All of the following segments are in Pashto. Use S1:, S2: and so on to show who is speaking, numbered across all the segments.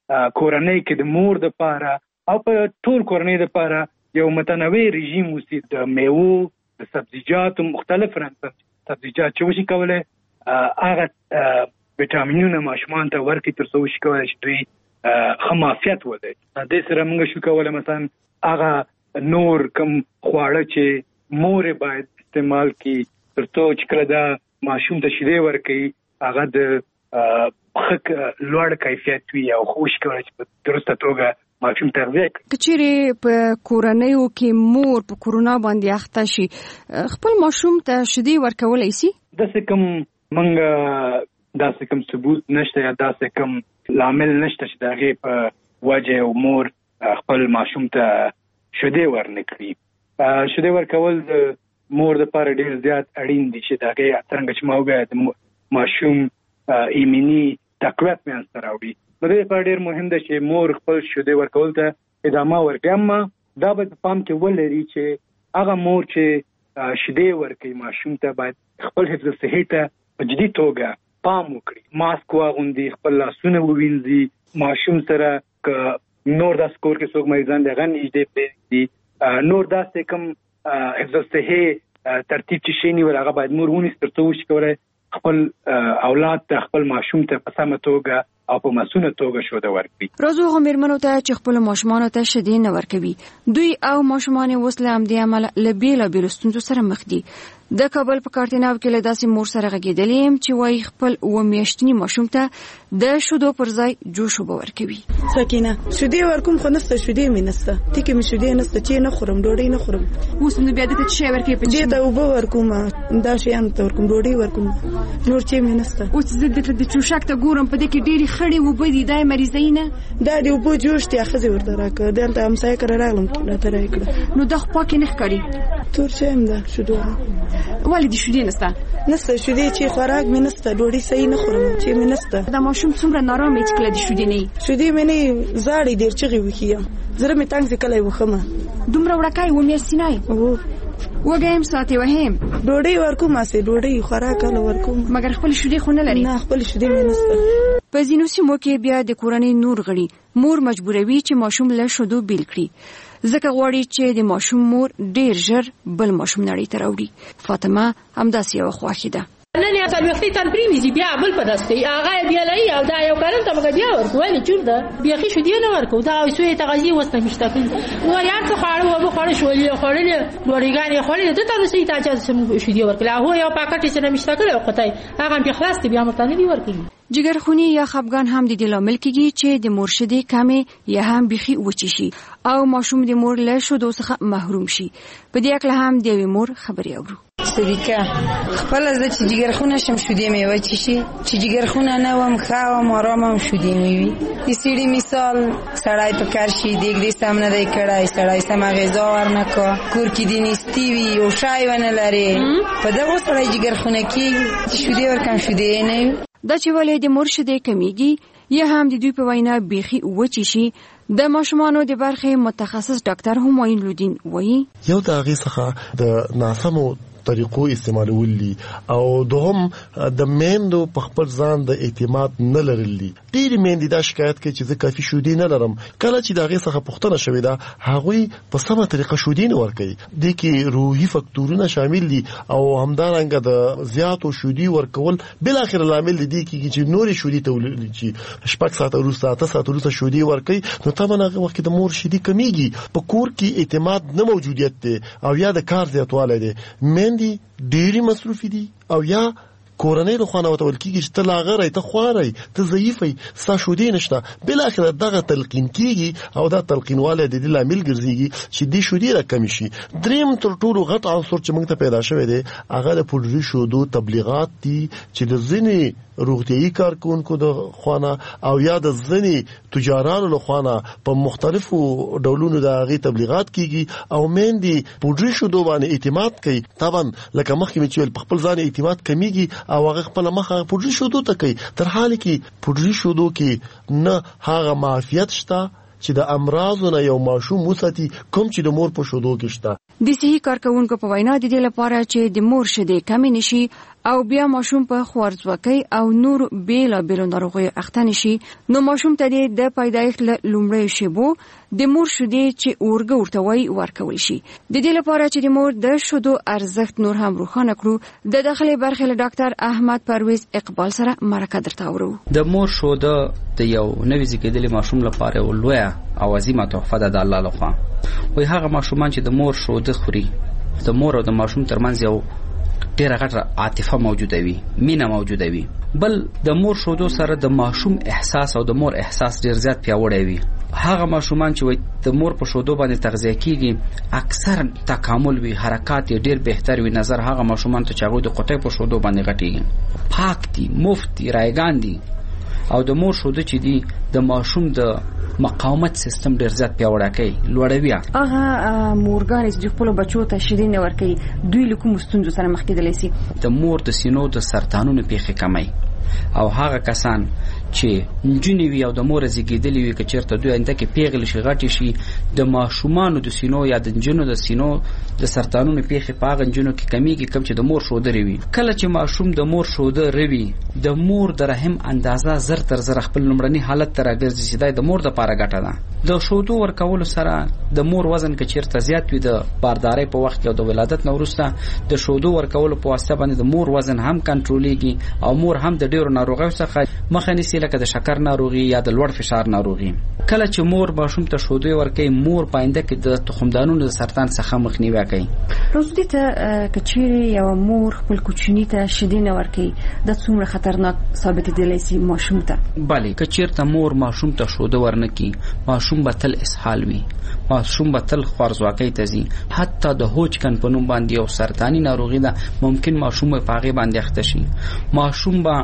S1: کورنۍ کې د مور د پاره او په ټول کورنۍ د پاره یو متنوع رژیم وسی د میوو د سبزیجاتو مختلف سبزیجات چې وشي کولای هغه وټامینونه ماشومان ته ورکړي تر څو وشي کولای چې دوی ښه معافیت ولري. د سره موږ شو کولای مثلا هغه نور کم خواړه چې مور باید استعمال کړي تر څو چې کله دا ماشوم ته شیدې ورکړي هغه د لوړ کیفیت وي او خوش کولای چې په درسته توګه ماشوم تغذیه کړي.
S2: کچېرې په کورنیو کې مور په کورونا باندې اخته شي خپل ماشوم ته شیدې ورکولای شي؟
S1: داسې کوم موږ داسې کوم ثبوت نشته یا داسې کوم لامل نشته چې د هغې په وجه او مور خپل ماشوم ته شیدې ورنکړي. شیدې ورکول د مور دپاره ډېر زیات اړین دي چې د هغې څرنګه چې ما وویل د ماشوم ایمني تقویت منځته راوړي. د دې لپاره ډېر مهم ده چې مور خپل شیدې ورکول ته ادامه ورکړي. اما دا به په پام کې ولري چې هغه مور چې شیدې ورکوي ماشوم ته باید خپل حفظ صحي ته په جدي توګه پام وکړي. ماسک واغوندي، خپل لاسونه ووینځي، ماشوم سره که نور داسې کور کې څوک مریضان دي هغه نږدې پرېږدي. نور داسې کوم حفظ صحي ترتیب چې شی نیول هغه باید مور ونیسي تر څو وشي کولی خپل اولاد ته خپل ماشوم ته په سمه توګه او په مسونه توګه شوده ورکړي.
S2: راځو هغو مېرمنو ته چې خپلو ماشومانو ته شیدې نه ورکوي دوی او ماشومان یې اوس له همدې امله له بېلابېلو ستونزو سره مخ دي. د کابل په کارتیناو کې له داسې مور سره غږېدلې یم چې وایي خپل 7 میاشتني ماشوم ته د شیدو پر ځای جوش اوبه ورکوي.
S3: سکینه شیدې ورکوم خو نسته شیدې مې نسته ټیکې مې شیدې نسته چې نه خورم ډوډۍ نه خورم.
S2: اوس نو بیا دته څه شی ورکوي؟ په
S3: دې ته اوبه ورکوم دا شیان ته ورکوم ډوډۍ ورکوم نور چې مې نسته.
S2: اوس زه دلته د چوشک ته ګورم په دې کې ډېرې خړې اوبه دي دا یې مریضۍ نه
S3: دا د اوبو جوش دی ښځې ورته راکړه دلته همسایه کره راغلم راته راکړه.
S2: نو دا خو پاکې نه ښکاري.
S3: تور شی هم ده شیدو
S2: ولې دې شیدې نسته؟
S3: شیدې چې خوراک مې نسته ډوډۍ صحیح نه خورم چې مې نسته.
S2: دا ماشوم څومره نارامه چې کله دې شیدې نه وي؟
S3: شیدې مې نه زاړې ډېر چغې وښي یم زړه مې تنګ دی کله یې وښمه.
S2: دومره وړکه یې 7 میاشتې نه یې؟ وږی یم ساعتې وهم
S3: ډوډۍ ورکوم هسې ډوډۍ خوراک هله ورکوم
S2: مګر خپل شیدې خو نه لري؟
S3: نه خپل شیدې مې نسته.
S2: په ځینو سیمو کې بیا د کورنۍ نور غړي مور مجبوروي چې ماشوم له شیدو بیل کړي ځکه غواړي چې د ماشوم مور ډېر ژر بل ماشوم نړۍ ته راوړي. فاطمه همداسې یوه خوښي ده.
S4: نن یې څلوېښتۍ تن پرېوځي بیا بل په داس کوي هغه یې بیا لایي او دا یو کلن ته موږ بیا ورکو ولې چور ده بیخي شیدې نه ورکو دا سوی تغذیې اوس نه مشته کوي وریان څه خواړه وبه خوړه شولې خوړلې ډوډۍ خوړلې دته رسېږي تا چې شیدې ورکړي هغه یو پاکټ یې نه مشته کړی قطعی هغه هم پې خلاص دی بیا ورته نه دي ورکوي.
S2: جګرخوني یا خفګان هم د دې لامل کېږي چې د مور شیدې کمې یا هم بیخي وچې شي او ماشوم د مور له شیدو څخه محروم شي. په دې اړه هم د یوې مور خبرې اورو.
S5: سریکه خپله زه چې جګرخونه شم شیدې مې وچې شي چې جګرخونه نه وم ښه وم ارام هم شیدې مې وي. د سړي مثال سړی په کار شي دیګ دې سم نه دی کړی سړی سمه غذا ورنه کړه کور کې دې نیستي وي یو شی ونه لرې په دغو سړی جګرخونه کېږي چې شیدې ورکړم شیدې یې نه وي.
S2: دا چې ولې د مور شیدې کمیږي یا هم د دوی په وینا بیخي وچې شي د ماشومانو د برخې متخصص ډاکټر همایون لودین وایي
S6: یو د هغې څخه د ناسمو طریقو استعمالول دي او دوهم د میندو په خپل ځان د اعتماد نه لرل دي. ډېرې میندې دا شکایت کوي چې زه کافي شیدې نه لرم. کله چې د هغې څخه پوښتنه شوې ده هغوی په سمه طریقه شیدې نه ورکوي. دې کې روحي فکتورونه شامل دي او همدارنګه د زیاتو شیدې ورکول بالاخره لامل دي کېږي چې نورې شیدې تولید شي 6 ساعته وروسته 8 ساعته وروسته شیدې ورکوي نو طبعا هغه وخت د مور شیدې کمیږي. په کور کې اعتماد نه موجودیت دی او یا د کار زیاتوالی دی. ډېری مصروفي دي او یا کورنۍ له خوا نه ورته ویل کېږي چې ته لاغری ته خواری ته ضعیفی ستا شیدې نشته بالاخره دغه تلقین کېږي او دا تلقینوالی د دې لامل ګرځېږي چې دې شیدې راکمې شي. درېیم تر ټولو غټ عنصر چې موږ ته پیدا شوی دی هغه د پوډري شیدو تبلیغات دي چې د ځینې روغتیایي کارکونکو د خوانه او یا د ځینې تجارانو له خوانه په مختلفو ډولونو د هغې تبلیغات کېږي او میندې پوډري شیدو باندې اعتماد کوي. طبعا لکه مخکې مې چې ویل په خپل ځان اعتماد کمیږي او هغه خپله مخه پوډري شیدو ته کوي تر حاله کې پوډري شیدو کې نه هغه معافیت شته چې د امراضو نه یو ماشوم وساتي کوم چې د مور په شیدو کې شته.
S2: د صحي کارکونکو په وینا د دې لپاره چې د مور شیدې کمې نشي او بیا ماشوم په خوارځواکۍ او نور بیلابیلو ناروغیو اخته نشي، نو ماشوم ته د پیدایښت له لومړیو شیبو د مور شیدې چې اورګه ورته وایي ورکول شي. د دې لپاره چې د مور د شیدو ارزښت نور هم روښانه کړو، د داخلي برخې له ډاکټر احمد پرویز اقبال سره مرکه درته اورو.
S7: د مور شیده د یو نوي زیږیدلي ماشوم لپاره یو لویه او عظیمه تحفه ده د الله لخوا. وایي هغه ماشومان چې د مور شیده خوري، د مور او د ماشوم ترمنځ یو ډېره غټه عاطفه موجوده وي، مینه موجوده وي. بل د مور شیدو سره د ماشوم احساس او د مور احساس ډېر زیات پیاوړی وي. هغه ماشومان چې د مور په شیدو باندې تغذیه کیږي اکثر تکامل وي، حرکات یې ډېر بهتر وي. نظر هغه ماشومان ته چې هغوی د قطۍ په شیدو باندې غټېږي، پاک دي، مفت دي، رایګان دي. او د مور شیدو چې دي د ماشوم د مقاومت سیستم ډیر زیات پیاوړی کوي، لوړوي.
S2: هغه مورګانې چې خپل بچو ته شیدې نه ورکوي، دوی له کوم ستونزو سره مخ کېدلی شي؟
S7: د مور د سینو د سرطانونو پیښې کموي. او هغه کسان چې نجونې وي او د مور زیږیدلې وي، که چېرته دوی آینده کې پیغلې شي، غټې شي، د ماشومانو د سینو یا د نجونو د سینو د سرطانونو پیښې په هغه نجونو کې کمیږي کوم چې د مور شیده روي. کله چې ماشوم د مور شیده روي، د مور د رحم اندازه زر تر زر خپل لومړني حالت ته راګرځي چې دا د مور دپاره ګټه ده. د شیدو ورکولو سره د مور وزن که چېرته زیات وي د باردارۍ په وخت کې او د ولادت نه وروسته، د شیدو ورکولو په واسطه باندې د مور وزن هم کنټرولېږي او مور هم د ډېرو ناروغیو څخه مخه نیسي، لکه د شکر ناروغي یا د لوړ فشار ناروغي. کله چې مور ماشوم ته شیدې ورکوي، مور په آینده کې د تخمدانونو د سرطان څخه مخنیوی کوي.
S2: روزدي ته که چیرې یو مور خپل کوچني ته شیدې نه ورکوي، دا څومره خطرناک ثابتېدلی شي ماشوم ته؟ بلې، که چېرته مور ماشوم ته شیده ورنکي، ماشوم به تل اسهال وي، ماشوم به تل خوارځواکۍ ته ځي. حتی د هوچکن په نوم باندې یو سرطاني ناروغي ده، ممکن ماشوم په هغې باندې اخته شي. ماشوم به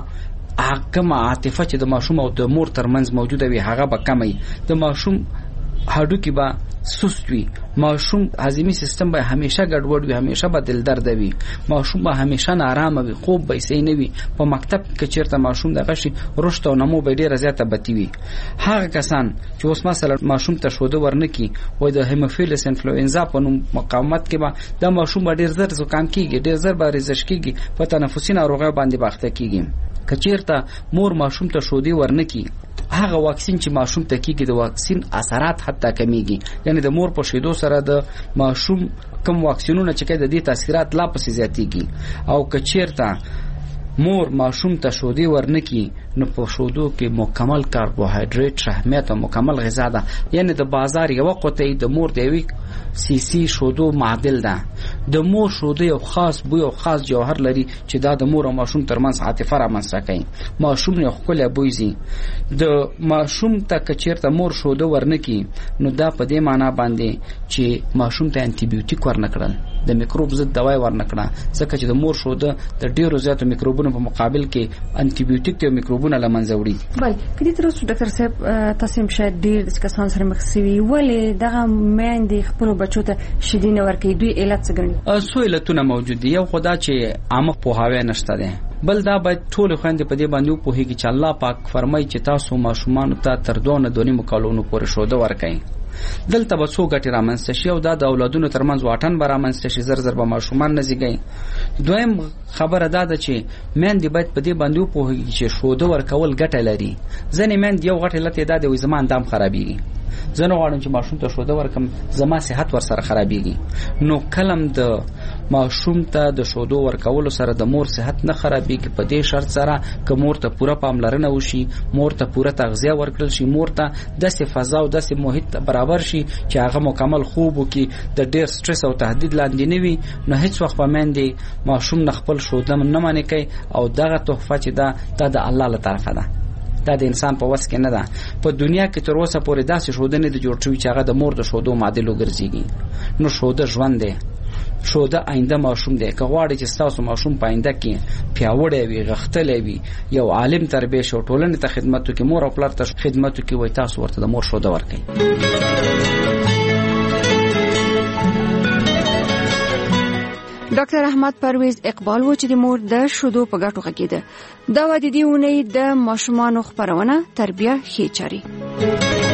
S2: کومه عاطفه چې د ماشوم او د مور ترمنځ موجوده وي هغه به کموي. د ماشوم هډوکي به سست وي، ماشوم هضمي سیستم به همیشه ګډوډ وي، همیشه به دل درد وي، ماشوم به همیشه نارامه وي، خوب به صحیح نه وي. په مکتب کې چیرته ماشوم دغه شي، رشد او نمو به ډیره زیاته بتی وي. هغه کسان چې اوس مثلا ماشوم ته شیده ورنکي، وای د هیموفیلس انفلوئنزا په نوم مقاومت کې به د ماشوم به ډیر زر زکام کیږي، ډیر زر به ریزش کیږي، په تنفسي ناروغیو باندې باخته کیږي. که چیرته مور ماشوم ته شیدې ورنکي، هغه واکسین چې ماشوم ته کیږي د واکسین اثرات حتی کمیږي. یعنی د مور په شیدو سره د ماشوم کم واکسینونه چې کوي د دې تاثیرات لا پسې زیاتېږي. او که چیرته مور ماشوم ته شیدې ورنکي، نو په شیدو کې مکمل کاربوهایډریټ اهمیت او مکمل غذا ده. یعنی د بازار یوه قطۍ د مور د یوې سیسی شیدو معادل ده. د مور شیده یو خاص بوی او خاص جوهر لري چې دا د مور او ماشوم ترمنځ عاطفه رامنځته کوي. ماشوم یې ښکلی بوی ځي. د ماشوم ته که چېرته مور شیده ورنکي، نو دا په دې معنا باندې چې ماشوم ته انټي بیوټیک ورنکړل، د میکروب ضد دوای ورنکړه، ځکه چې د مور شیده د ډېرو زیاتو میکروبونو په مقابل کې انټي بیوټیک ته میکروبونه له منځه وړي. بل کدي تر اوسه ډاکټر صاحب تاسو هم شاید ډېر د کسانو سره مخ شوي، ولې دغه میندې خپلو بچو ته شیدې نه ورکوي؟ دوی علت څه ګڼي؟ څو
S7: علتونه موجود دي. یو خو دا چې عامه پوهاوی نشته دی. بل دا باید ټول خويندې په دې باندې وپوهیږي چې الله پاک فرمایي چې تاسو ماشومان ته تر 2.5 کالونو پورې شیده ورکوي. دلته به څو ګټې رامنځته شي او دا د اولادونو ترمنځ واټن به رامنځته شي، زر زر به ماشومان نه زیږي. دویم خبره دا ده چې میندې باید په دې باندې وپوهیږي چې شیده ورکول ګټه لري. ځینې میندې یو غټ علت یې دا دی وایي زما اندام خرابېږي، زه نه غواړم چې ماشوم ته شیده ورکم، زما صحت ورسره خرابېږي. نو کلم د ماشوم ته د شیدو ورکولو سره د مور صحت نه خرابېږي، په دې شرط سره که مور ته پوره پاملرنه وشي، مور ته پوره تغذیه ورکړل شي، مور ته داسې فضا او داسې محیط برابر شي چې هغه مکمل خوب وکړي، د ډېر سټرس او تهدید لاندې نه وي، نو هیڅ وخت به میندې ماشوم نه خپل شیده نه منې کوي. او دغه تحفه چې دا د الله له طرفه ده، دا د انسان په وس کې نه ده. په دنیا کې تر اوسه پورې داسې شیده نه دي جوړ شوي چې هغه د مور د شیدو معادل وګرځېږي. نو شیده ژوند دی، شیده آینده ماشوم دی. که غواړئ چې ستاسو ماشوم په آینده کې پیاوړی وي، غښتلی وي، یو عالم تربیه شي او ټولنې ته خدمت وکړي، مور او پلار ته خدمت وکړي، وایي تاسو ورته د مور شیده ورکړئ.
S2: ډاکټر احمد پرویز اقبال و چې د مور د شیدو په ګټو غږیده. دا و د دې اونۍ د ماشومانو خپرونه تربیه ښې چارې.